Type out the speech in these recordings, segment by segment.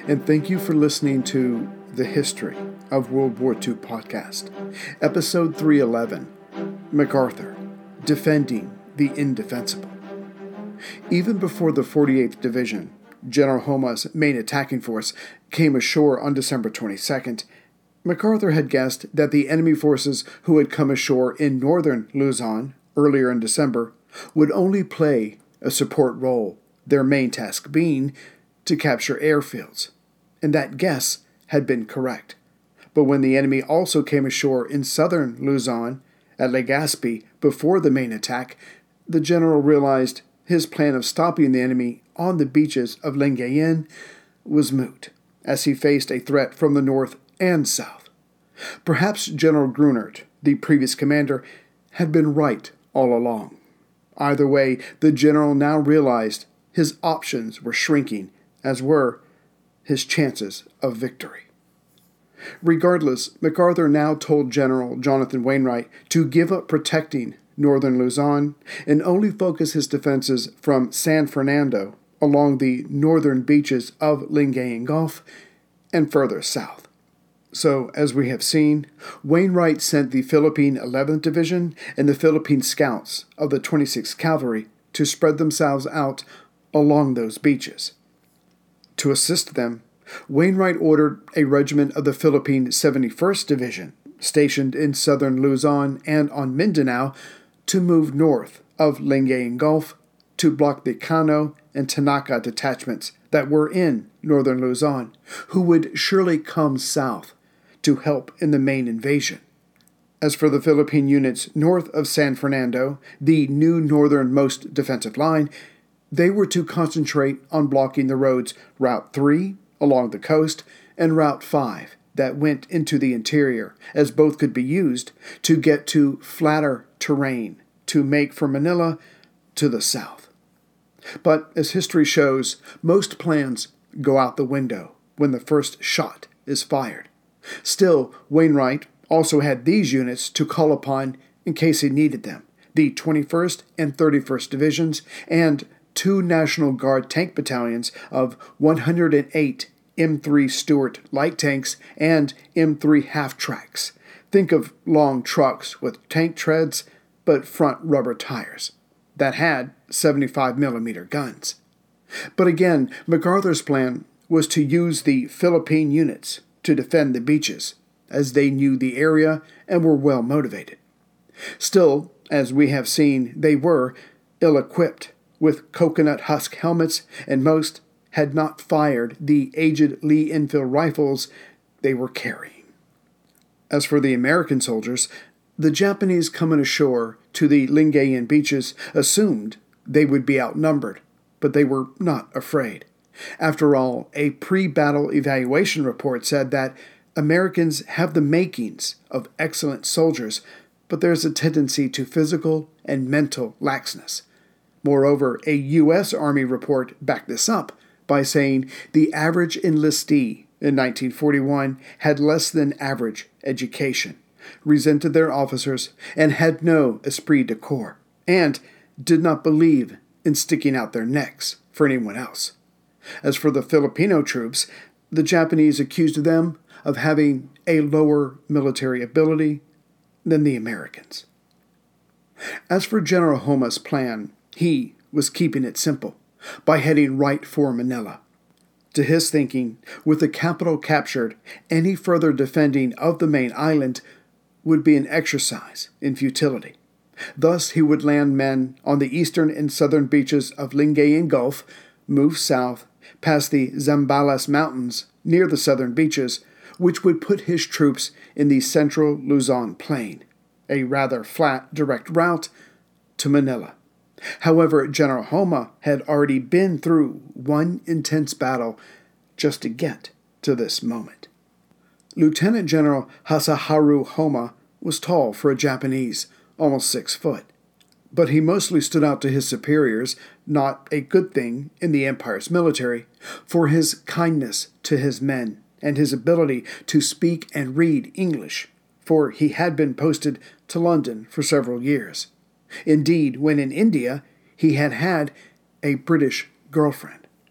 and thank you for listening to the History of World War II podcast, episode 311, MacArthur, Defending the Indefensible. Even before the 48th Division, General Homa's main attacking force, came ashore on December 22nd, MacArthur had guessed that the enemy forces who had come ashore in northern Luzon earlier in December would only play a support role, their main task being to capture airfields. And that guess had been correct. But when the enemy also came ashore in southern Luzon at Legazpi before the main attack, the general realized his plan of stopping the enemy on the beaches of Lingayen was moot, as he faced a threat from the north and south. Perhaps General Grunert, the previous commander, had been right all along. Either way, the general now realized his options were shrinking, as were his chances of victory. Regardless, MacArthur now told General Jonathan Wainwright to give up protecting northern Luzon and only focus his defenses from San Fernando along the northern beaches of Lingayen Gulf and further south. So, as we have seen, Wainwright sent the Philippine 11th Division and the Philippine Scouts of the 26th Cavalry to spread themselves out along those beaches. To assist them, Wainwright ordered a regiment of the Philippine 71st Division, stationed in southern Luzon and on Mindanao, to move north of Lingayen Gulf to block the Kano and Tanaka detachments that were in northern Luzon, who would surely come south to help in the main invasion. As for the Philippine units north of San Fernando, the new northernmost defensive line, they were to concentrate on blocking the roads Route 3 along the coast and Route 5 that went into the interior, as both could be used to get to flatter terrain to make for Manila to the south. But as history shows, most plans go out the window when the first shot is fired. Still, Wainwright also had these units to call upon in case he needed them, the 21st and 31st Divisions and 2 National Guard tank battalions of 108 M3 Stuart light tanks and M3 half-tracks. Think of long trucks with tank treads but front rubber tires that had 75mm guns. But again, MacArthur's plan was to use the Philippine units to defend the beaches, as they knew the area and were well motivated. Still, as we have seen, they were ill-equipped with coconut husk helmets, and most had not fired the aged Lee Enfield rifles they were carrying. As for the American soldiers, the Japanese coming ashore to the Lingayen beaches assumed they would be outnumbered, but they were not afraid. After all, a pre-battle evaluation report said that Americans have the makings of excellent soldiers, but there's a tendency to physical and mental laxness. Moreover, a U.S. Army report backed this up by saying the average enlistee in 1941 had less than average education, resented their officers, and had no esprit de corps, and did not believe in sticking out their necks for anyone else. As for the Filipino troops, the Japanese accused them of having a lower military ability than the Americans. As for General Homa's plan, he was keeping it simple by heading right for Manila. To his thinking, with the capital captured, any further defending of the main island would be an exercise in futility. Thus, he would land men on the eastern and southern beaches of Lingayen Gulf, move south, past the Zambales Mountains near the southern beaches, which would put his troops in the central Luzon plain, a rather flat, direct route to Manila. However, General Homa had already been through one intense battle just to get to this moment. Lieutenant General Hasaharu Homa was tall for a Japanese, almost 6 foot. But he mostly stood out to his superiors, not a good thing in the Empire's military, for his kindness to his men and his ability to speak and read English, for he had been posted to London for several years. Indeed, when in India, he had had a British girlfriend.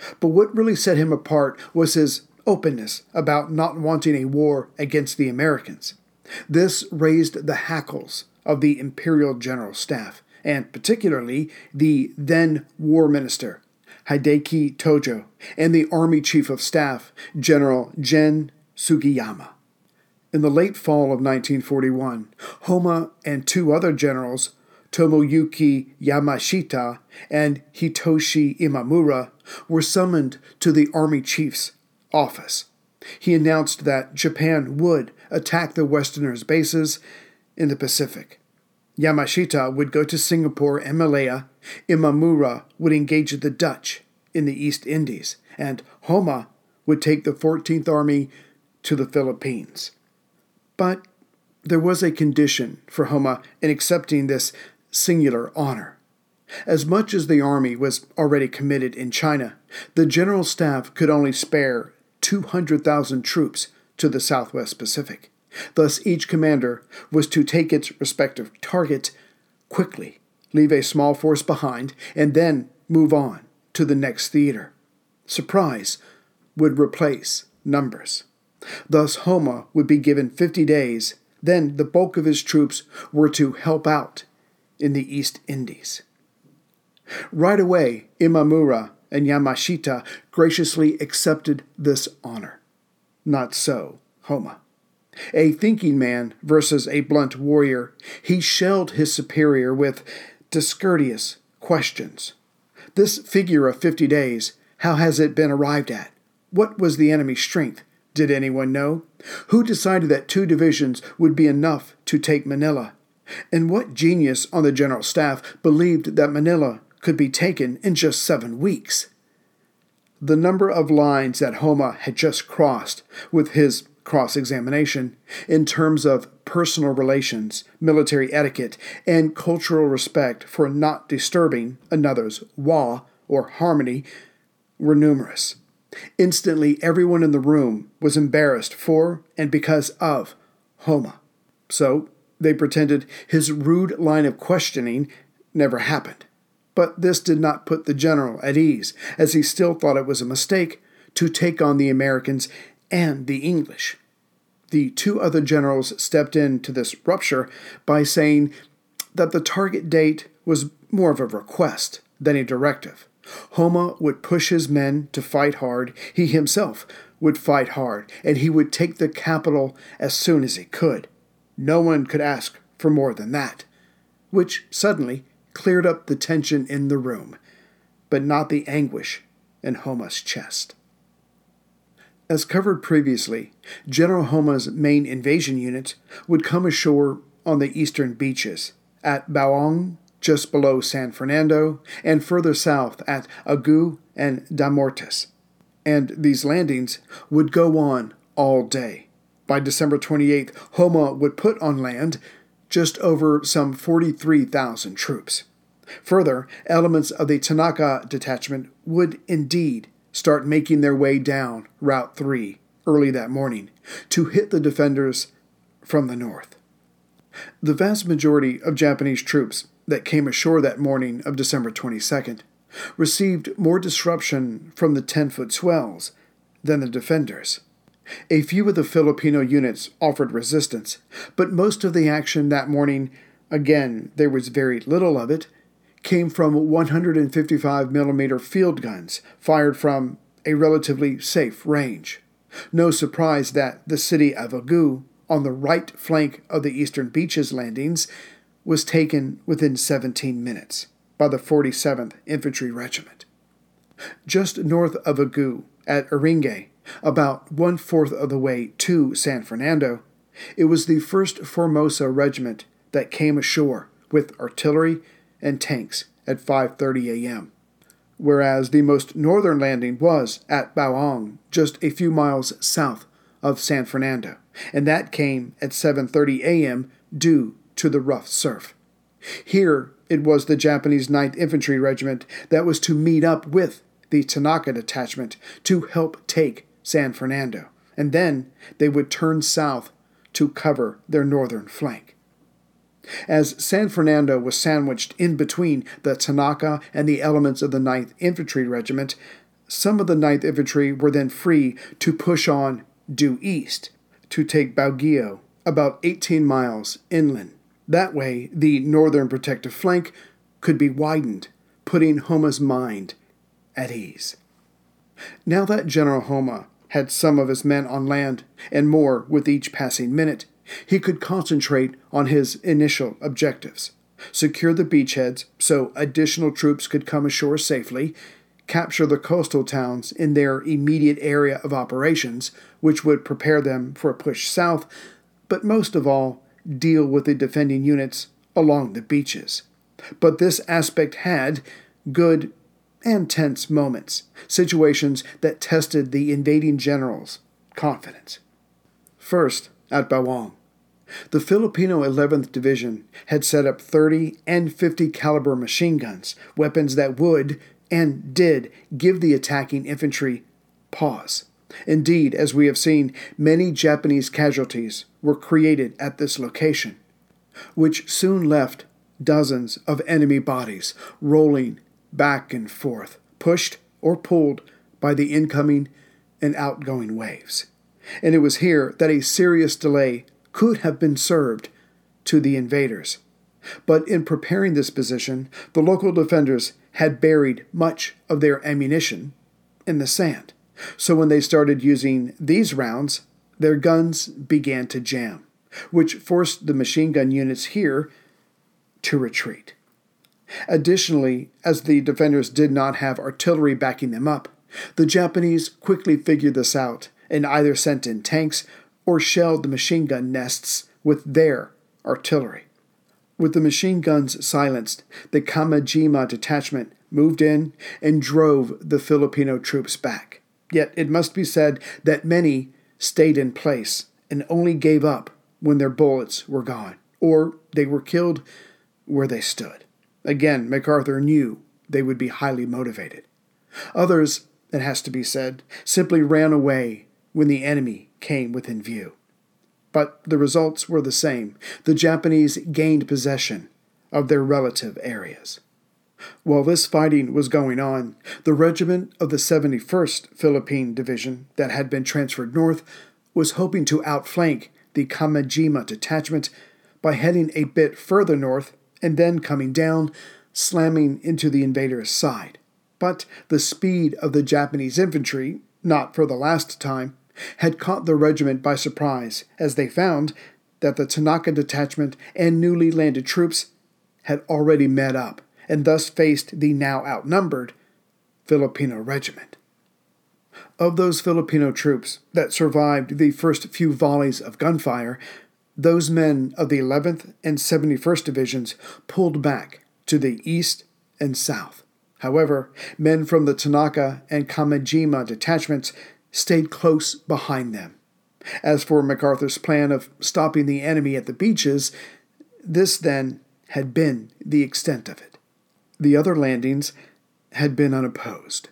But what really set him apart was his openness about not wanting a war against the Americans. This raised the hackles of the Imperial General Staff, and particularly the then War Minister, Hideki Tojo, and the Army Chief of Staff, General Gen Sugiyama. In the late fall of 1941, Homma and two other generals, Tomoyuki Yamashita and Hitoshi Imamura, were summoned to the Army Chief's office. He announced that Japan would attack the Westerners' bases in the Pacific. Yamashita would go to Singapore and Malaya, Imamura would engage the Dutch in the East Indies, and Homma would take the 14th Army to the Philippines. But there was a condition for Homma in accepting this singular honor. As much as the army was already committed in China, the General Staff could only spare 200,000 troops to the Southwest Pacific. Thus, each commander was to take its respective target quickly, leave a small force behind, and then move on to the next theater. Surprise would replace numbers. Thus, Homma would be given 50 days, then the bulk of his troops were to help out in the East Indies. Right away, Imamura and Yamashita graciously accepted this honor. Not so Homma. A thinking man versus a blunt warrior, he shelled his superior with discourteous questions. This figure of 50 days, how has it been arrived at? What was the enemy's strength? Did anyone know? Who decided that 2 divisions would be enough to take Manila? And what genius on the General Staff believed that Manila could be taken in just 7 weeks? The number of lines that Homma had just crossed with his cross-examination in terms of personal relations, military etiquette, and cultural respect for not disturbing another's wa, or harmony, were numerous. Instantly, everyone in the room was embarrassed for and because of Homma. So they pretended his rude line of questioning never happened. But this did not put the general at ease, as he still thought it was a mistake to take on the Americans and the English. The 2 other generals stepped into this rupture by saying that the target date was more of a request than a directive. Homma would push his men to fight hard, he himself would fight hard, and he would take the capital as soon as he could. No one could ask for more than that, which suddenly cleared up the tension in the room, but not the anguish in Homma's chest. As covered previously, General Homma's main invasion unit would come ashore on the eastern beaches, at Baoang, just below San Fernando, and further south at Agu and Damortis. And these landings would go on all day. By December 28th, Homma would put on land just over some 43,000 troops. Further, elements of the Tanaka detachment would indeed start making their way down Route 3 early that morning to hit the defenders from the north. The vast majority of Japanese troops that came ashore that morning of December 22nd received more disruption from the 10-foot swells than the defenders. A few of the Filipino units offered resistance, but most of the action that morning, again, there was very little of it, came from 155mm field guns fired from a relatively safe range. No surprise that the city of Agu, on the right flank of the eastern beaches landings, was taken within 17 minutes by the 47th Infantry Regiment. Just north of Agu, at Iringa, about 1/4 of the way to San Fernando, it was the 1st Formosa Regiment that came ashore with artillery and tanks at 5:30 a.m., whereas the most northern landing was at Baoang, just a few miles south of San Fernando, and that came at 7:30 a.m. due to the rough surf. Here it was the Japanese 9th Infantry Regiment that was to meet up with the Tanaka detachment to help take San Fernando, and then they would turn south to cover their northern flank. As San Fernando was sandwiched in between the Tanaka and the elements of the 9th Infantry Regiment, Some of the 9th Infantry were then free to push on due east to take Baguio, about 18 miles inland. That way, the northern protective flank could be widened, putting Homa's mind at ease. Now that General Homa had some of his men on land, and more with each passing minute, he could concentrate on his initial objectives: secure the beachheads so additional troops could come ashore safely, capture the coastal towns in their immediate area of operations, which would prepare them for a push south, but most of all, deal with the defending units along the beaches. But this aspect had good and tense moments, situations that tested the invading general's confidence. First, at Bawang, the Filipino 11th Division had set up 30 and 50 caliber machine guns, weapons that would and did give the attacking infantry pause. Indeed, as we have seen, many Japanese casualties were created at this location, which soon left dozens of enemy bodies rolling back and forth, pushed or pulled by the incoming and outgoing waves. And it was here that a serious delay could have been served to the invaders. But in preparing this position, the local defenders had buried much of their ammunition in the sand. So when they started using these rounds, their guns began to jam, which forced the machine gun units here to retreat. Additionally, as the defenders did not have artillery backing them up, the Japanese quickly figured this out and either sent in tanks or shelled the machine gun nests with their artillery. With the machine guns silenced, the Kamajima detachment moved in and drove the Filipino troops back. Yet it must be said that many stayed in place and only gave up when their bullets were gone, or they were killed where they stood. Again, MacArthur knew they would be highly motivated. Others, it has to be said, simply ran away when the enemy came within view. But the results were the same. The Japanese gained possession of their relative areas. While this fighting was going on, the regiment of the 71st Philippine Division that had been transferred north was hoping to outflank the Kamajima detachment by heading a bit further north and then coming down, slamming into the invaders' side. But the speed of the Japanese infantry, not for the last time, had caught the regiment by surprise as they found that the Tanaka detachment and newly landed troops had already met up and thus faced the now outnumbered Filipino regiment. Of those Filipino troops that survived the first few volleys of gunfire, those men of the 11th and 71st Divisions pulled back to the east and south. However, men from the Tanaka and Kamajima detachments stayed close behind them. As for MacArthur's plan of stopping the enemy at the beaches, this then had been the extent of it. The other landings had been unopposed.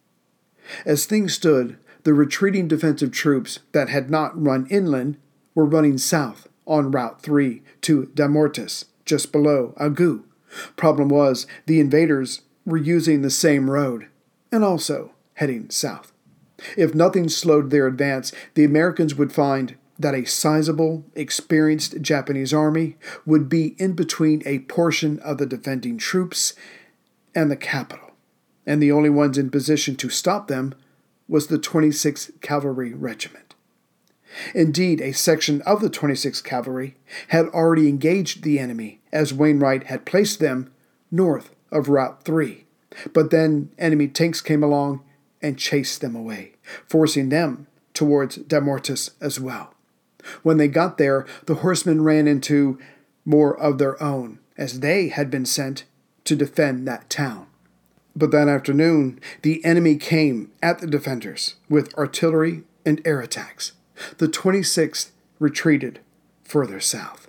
As things stood, the retreating defensive troops that had not run inland were running south on Route 3 to Damortis, just below Agu. Problem was, the invaders were using the same road and also heading south. If nothing slowed their advance, the Americans would find that a sizable, experienced Japanese army would be in between a portion of the defending troops and the capital, and the only ones in position to stop them was the 26th Cavalry Regiment. Indeed, a section of the 26th Cavalry had already engaged the enemy, as Wainwright had placed them north of Route 3. But then enemy tanks came along and chased them away, forcing them towards Damortis as well. When they got there, the horsemen ran into more of their own, as they had been sent to defend that town. But that afternoon, the enemy came at the defenders with artillery and air attacks. The 26th retreated further south.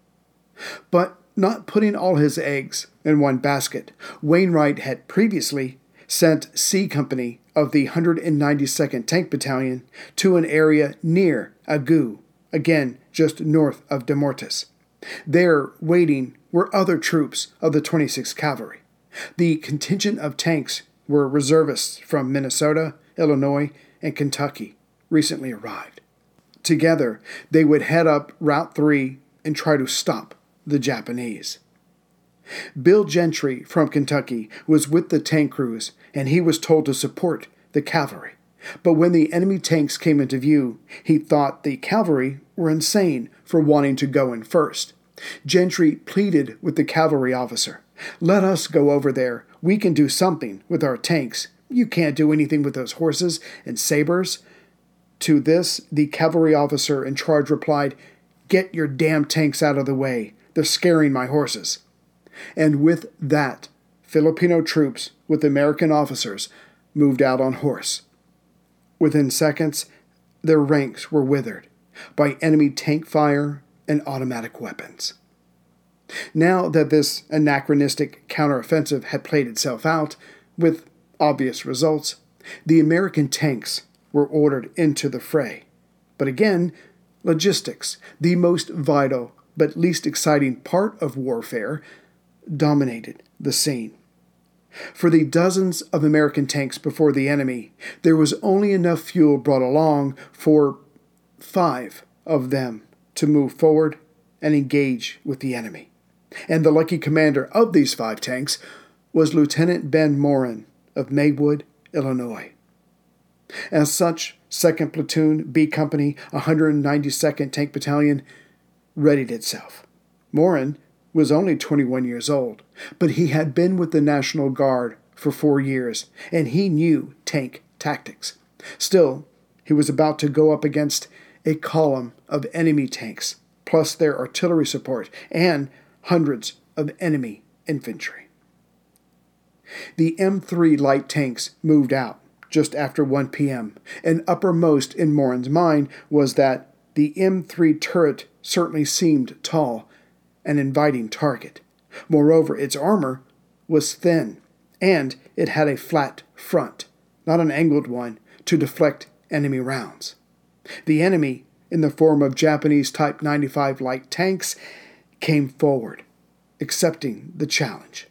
But not putting all his eggs in one basket, Wainwright had previously sent C Company of the 192nd Tank Battalion to an area near Agu, again just north of Damortis. There, waiting, were other troops of the 26th Cavalry. The contingent of tanks where reservists from Minnesota, Illinois, and Kentucky recently arrived. Together, they would head up Route 3 and try to stop the Japanese. Bill Gentry from Kentucky was with the tank crews, and he was told to support the cavalry. But when the enemy tanks came into view, he thought the cavalry were insane for wanting to go in first. Gentry pleaded with the cavalry officer, "Let us go over there. We can do something with our tanks. You can't do anything with those horses and sabers." To this, the cavalry officer in charge replied, "Get your damn tanks out of the way. They're scaring my horses." And with that, Filipino troops with American officers moved out on horse. Within seconds, their ranks were withered by enemy tank fire and automatic weapons. Now that this anachronistic counteroffensive had played itself out, with obvious results, the American tanks were ordered into the fray. But again, logistics, the most vital but least exciting part of warfare, dominated the scene. For the dozens of American tanks before the enemy, there was only enough fuel brought along for 5 of them to move forward and engage with the enemy. And the lucky commander of these 5 tanks was Lieutenant Ben Morin of Maywood, Illinois. As such, 2nd Platoon, B Company, 192nd Tank Battalion readied itself. Morin was only 21 years old, but he had been with the National Guard for 4 years, and he knew tank tactics. Still, he was about to go up against a column of enemy tanks, plus their artillery support, and hundreds of enemy infantry. The M3 light tanks moved out just after 1 p.m., and uppermost in Morin's mind was that the M3 turret certainly seemed tall, an inviting target. Moreover, its armor was thin, and it had a flat front, not an angled one, to deflect enemy rounds. The enemy, in the form of Japanese Type 95 light tanks, came forward, accepting the challenge.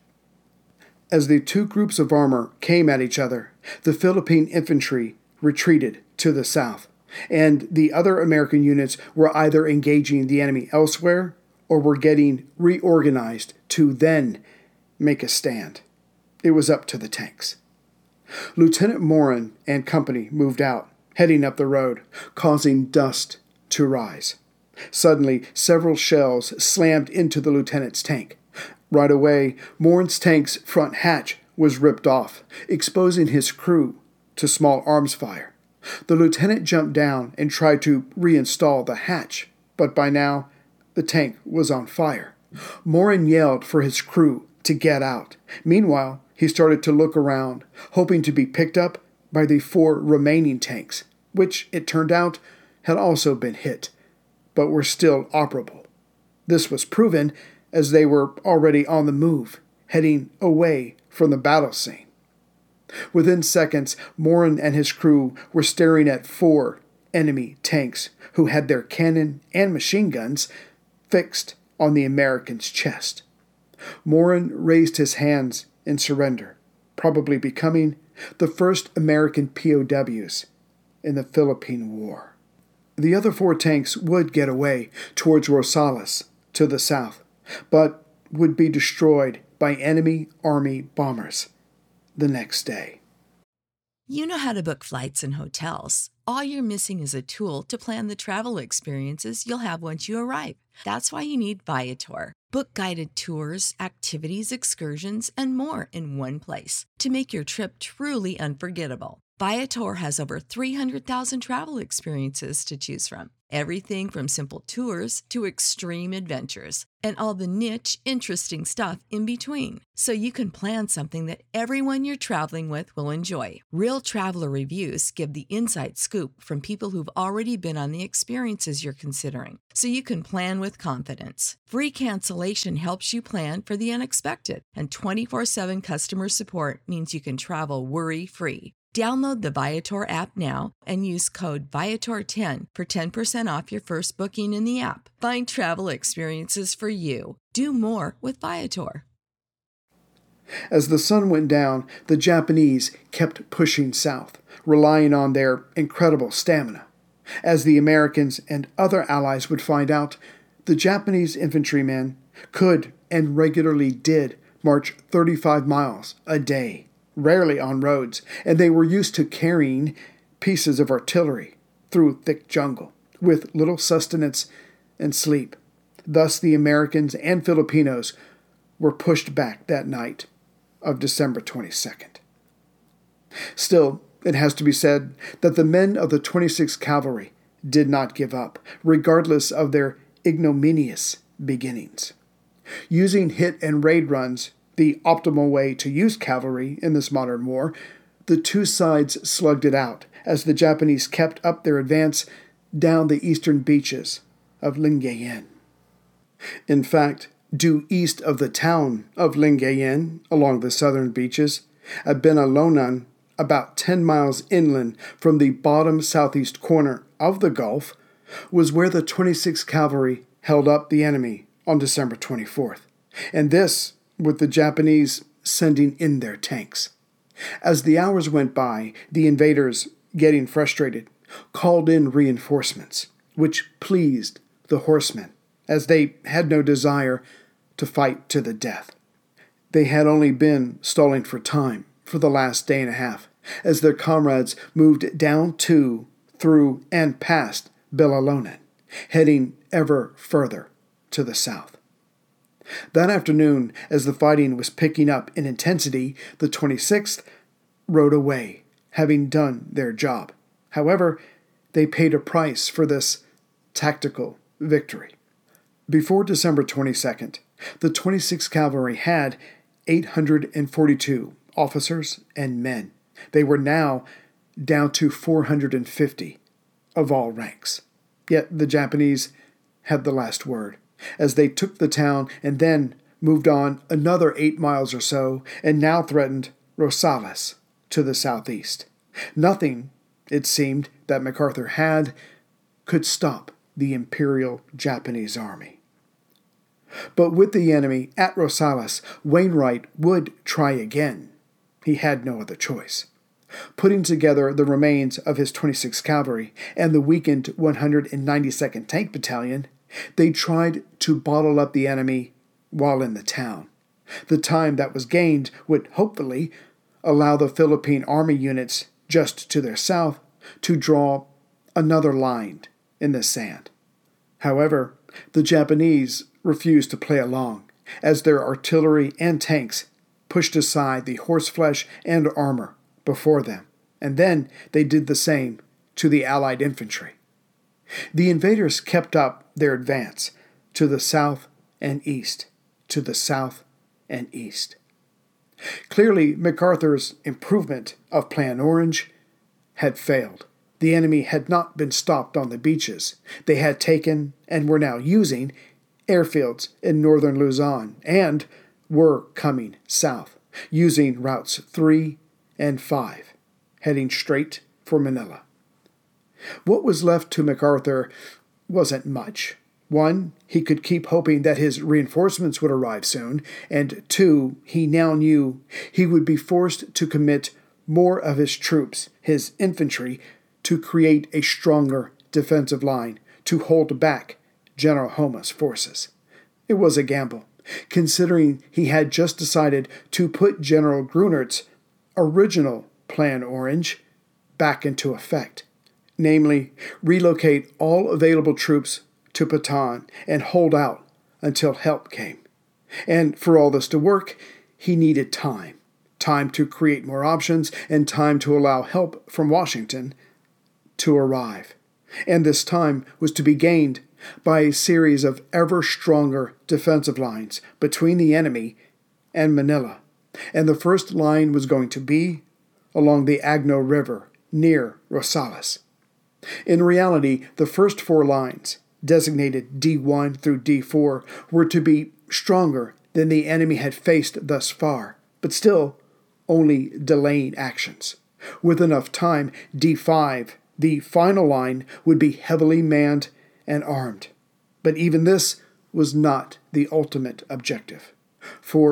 As the 2 groups of armor came at each other, the Philippine infantry retreated to the south, and the other American units were either engaging the enemy elsewhere or were getting reorganized to then make a stand. It was up to the tanks. Lieutenant Morin and company moved out, heading up the road, causing dust to rise. Suddenly, several shells slammed into the lieutenant's tank. Right away, Morin's tank's front hatch was ripped off, exposing his crew to small arms fire. The lieutenant jumped down and tried to reinstall the hatch, but by now, the tank was on fire. Morin yelled for his crew to get out. Meanwhile, he started to look around, hoping to be picked up by the 4 remaining tanks, which, it turned out, had also been hit, but were still operable. This was proven as they were already on the move, heading away from the battle scene. Within seconds, Morin and his crew were staring at 4 enemy tanks who had their cannon and machine guns fixed on the American's chest. Morin raised his hands in surrender, probably becoming the first American POWs in the Philippine War. The other 4 tanks would get away towards Rosales to the south, but would be destroyed by enemy army bombers the next day. You know how to book flights and hotels. All you're missing is a tool to plan the travel experiences you'll have once you arrive. That's why you need Viator. Book guided tours, activities, excursions, and more in one place to make your trip truly unforgettable. Viator has over 300,000 travel experiences to choose from. Everything from simple tours to extreme adventures and all the niche, interesting stuff in between. So you can plan something that everyone you're traveling with will enjoy. Real traveler reviews give the inside scoop from people who've already been on the experiences you're considering. So you can plan with confidence. Free cancellation helps you plan for the unexpected. And 24/7 customer support means you can travel worry-free. Download the Viator app now and use code Viator10 for 10% off your first booking in the app. Find travel experiences for you. Do more with Viator. As the sun went down, the Japanese kept pushing south, relying on their incredible stamina. As the Americans and other allies would find out, the Japanese infantrymen could and regularly did march 35 miles a day, rarely on roads, and they were used to carrying pieces of artillery through thick jungle, with little sustenance and sleep. Thus the Americans and Filipinos were pushed back that night of December 22nd. Still, it has to be said that the men of the 26th Cavalry did not give up, regardless of their ignominious beginnings. Using hit and raid runs, the optimal way to use cavalry in this modern war, the two sides slugged it out as the Japanese kept up their advance down the eastern beaches of Lingayen. In fact, due east of the town of Lingayen, along the southern beaches, at Benalonan, about 10 miles inland from the bottom southeast corner of the Gulf, was where the 26th Cavalry held up the enemy on December 24th, and this with the Japanese sending in their tanks. As the hours went by, the invaders, getting frustrated, called in reinforcements, which pleased the horsemen, as they had no desire to fight to the death. They had only been stalling for time for the last day and a half, as their comrades moved down to, through, and past Belalonen, heading ever further to the south. That afternoon, as the fighting was picking up in intensity, the 26th rode away, having done their job. However, they paid a price for this tactical victory. Before December 22nd, the 26th Cavalry had 842 officers and men. They were now down to 450 of all ranks. Yet the Japanese had the last word, as they took the town and then moved on another 8 miles or so and now threatened Rosales to the southeast. Nothing, it seemed, that MacArthur had could stop the Imperial Japanese Army. But with the enemy at Rosales, Wainwright would try again. He had no other choice. Putting together the remains of his 26th Cavalry and the weakened 192nd Tank Battalion, they tried to bottle up the enemy while in the town. The time that was gained would hopefully allow the Philippine Army units just to their south to draw another line in the sand. However, the Japanese refused to play along, as their artillery and tanks pushed aside the horseflesh and armor before them, and then they did the same to the Allied infantry. The invaders kept up their advance to the south and east, to the south and east. Clearly, MacArthur's improvement of Plan Orange had failed. The enemy had not been stopped on the beaches. They had taken, and were now using, airfields in northern Luzon, and were coming south, using routes 3 and 5, heading straight for Manila. What was left to MacArthur wasn't much. 1, he could keep hoping that his reinforcements would arrive soon, and 2, he now knew he would be forced to commit more of his troops, his infantry, to create a stronger defensive line to hold back General Homa's forces. It was a gamble, considering he had just decided to put General Grunert's original Plan Orange back into effect, namely, relocate all available troops to Patan and hold out until help came. And for all this to work, he needed time. Time to create more options and time to allow help from Washington to arrive. And this time was to be gained by a series of ever stronger defensive lines between the enemy and Manila. And the first line was going to be along the Agno River near Rosales. In reality, the first 4 lines, designated D1 through D4, were to be stronger than the enemy had faced thus far, but still only delaying actions. With enough time, D5, the final line, would be heavily manned and armed. But even this was not the ultimate objective. For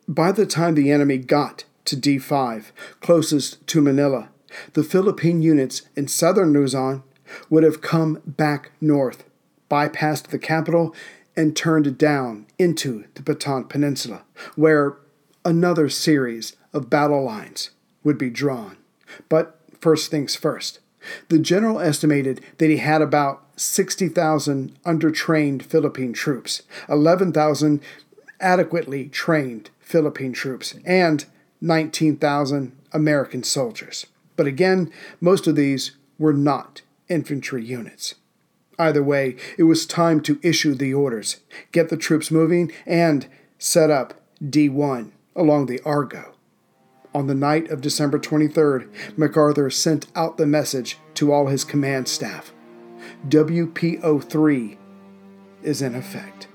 By the time the enemy got to D5, closest to Manila, the Philippine units in southern Luzon would have come back north, bypassed the capital, and turned down into the Bataan Peninsula, where another series of battle lines would be drawn. But first things first. The general estimated that he had about 60,000 undertrained Philippine troops, 11,000 adequately trained Philippine troops, and 19,000 American soldiers. But again, most of these were not infantry units. Either way, it was time to issue the orders, get the troops moving, and set up D1 along the Argo. On the night of December 23rd, MacArthur sent out the message to all his command staff. WPO3 is in effect.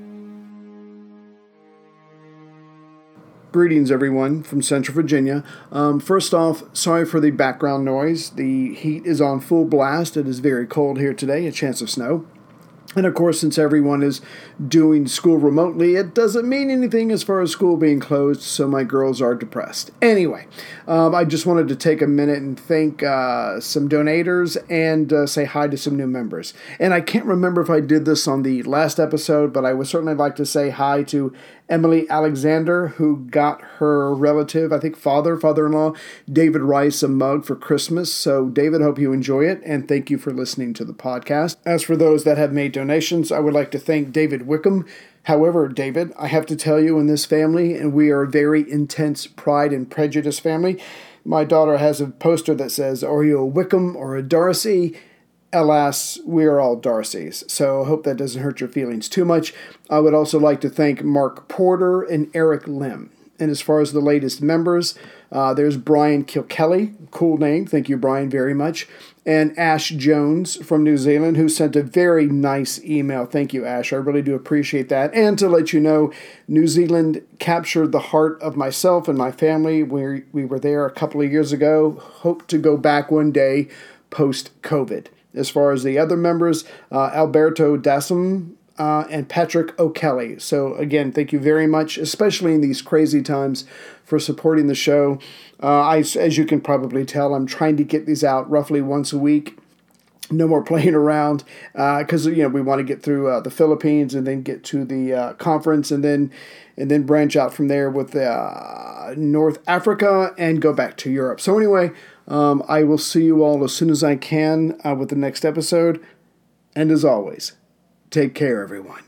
Greetings, everyone, from Central Virginia. First off, sorry for the background noise. The heat is on full blast. It is very cold here today, a chance of snow. And of course, since everyone is doing school remotely, it doesn't mean anything as far as school being closed, so my girls are depressed. Anyway, I just wanted to take a minute and thank some donators and say hi to some new members. And I can't remember if I did this on the last episode, but I would certainly like to say hi to Emily Alexander, who got her relative, I think father-in-law, David Rice, a mug for Christmas. So, David, hope you enjoy it, and thank you for listening to the podcast. As for those that have made donations, I would like to thank David Wickham. However, David, I have to tell you, in this family, and we are a very intense Pride and Prejudice family, my daughter has a poster that says, "Are you a Wickham or a Darcy?" Alas, we are all Darcys, so I hope that doesn't hurt your feelings too much. I would also like to thank Mark Porter and Eric Lim. And as far as the latest members, there's Brian Kilkelly, cool name, thank you Brian very much, and Ash Jones from New Zealand, who sent a very nice email. Thank you, Ash, I really do appreciate that. And to let you know, New Zealand captured the heart of myself and my family. We were there a couple of years ago, hope to go back one day post-COVID. As far as the other members, Alberto Dassam and Patrick O'Kelly. So again, thank you very much, especially in these crazy times, for supporting the show. As you can probably tell, I'm trying to get these out roughly once a week. No more playing around, because we want to get through the Philippines and then get to the conference and then branch out from there with North Africa and go back to Europe. So anyway, I will see you all as soon as I can with the next episode. And as always, take care, everyone.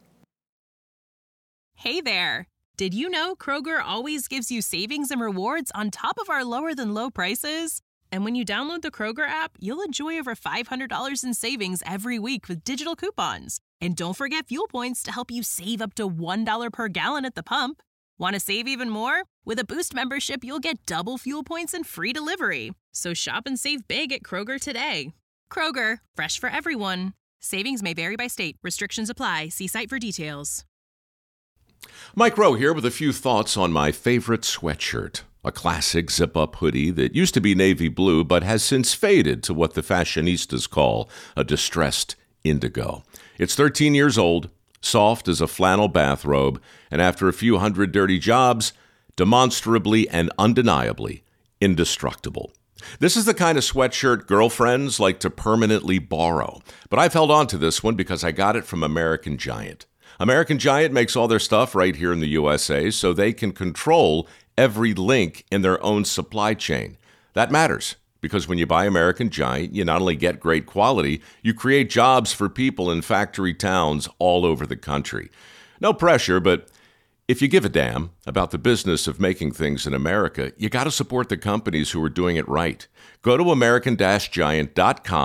Hey there. Did you know Kroger always gives you savings and rewards on top of our lower than low prices? And when you download the Kroger app, you'll enjoy over $500 in savings every week with digital coupons. And don't forget fuel points to help you save up to $1 per gallon at the pump. Want to save even more? With a Boost membership, you'll get double fuel points and free delivery. So shop and save big at Kroger today. Kroger, fresh for everyone. Savings may vary by state. Restrictions apply. See site for details. Mike Rowe here with a few thoughts on my favorite sweatshirt. A classic zip-up hoodie that used to be navy blue but has since faded to what the fashionistas call a distressed indigo. It's 13 years old, soft as a flannel bathrobe, and after a few hundred dirty jobs, demonstrably and undeniably indestructible. This is the kind of sweatshirt girlfriends like to permanently borrow, but I've held on to this one because I got it from American Giant. American Giant makes all their stuff right here in the USA so they can control every link in their own supply chain. That matters because when you buy American Giant, you not only get great quality, you create jobs for people in factory towns all over the country. No pressure, but if you give a damn about the business of making things in America, you got to support the companies who are doing it right. Go to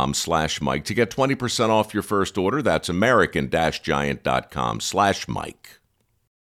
american-giant.com/Mike to get 20% off your first order. That's american-giant.com/Mike.